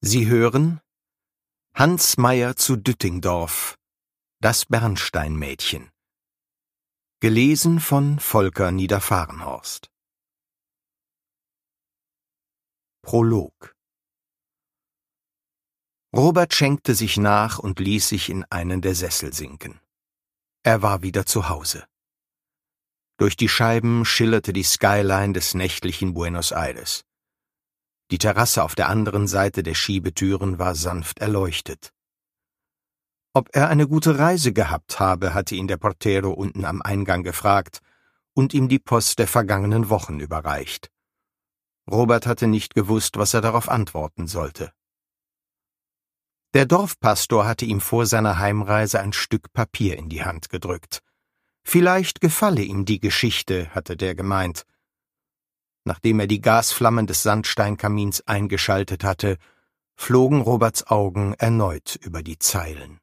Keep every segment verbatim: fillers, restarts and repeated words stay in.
Sie hören Hans Meyer zu Düttingdorf, das Bernsteinmädchen. Gelesen von Volker Niederfahrenhorst. Prolog. Robert schenkte sich nach und ließ sich in einen der Sessel sinken. Er war wieder zu Hause. Durch die Scheiben schillerte die Skyline des nächtlichen Buenos Aires. Die Terrasse auf der anderen Seite der Schiebetüren war sanft erleuchtet. Ob er eine gute Reise gehabt habe, hatte ihn der Portero unten am Eingang gefragt und ihm die Post der vergangenen Wochen überreicht. Robert hatte nicht gewusst, was er darauf antworten sollte. Der Dorfpastor hatte ihm vor seiner Heimreise ein Stück Papier in die Hand gedrückt. Vielleicht gefalle ihm die Geschichte, hatte der gemeint. Nachdem er die Gasflammen des Sandsteinkamins eingeschaltet hatte, flogen Roberts Augen erneut über die Zeilen.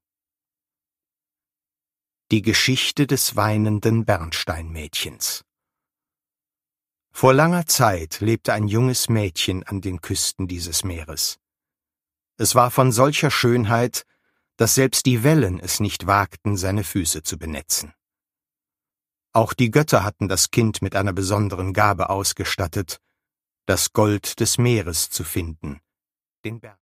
Die Geschichte des weinenden Bernsteinmädchens. Vor langer Zeit lebte ein junges Mädchen an den Küsten dieses Meeres. Es war von solcher Schönheit, dass selbst die Wellen es nicht wagten, seine Füße zu benetzen. Auch die Götter hatten das Kind mit einer besonderen Gabe ausgestattet, das Gold des Meeres zu finden, den Berg.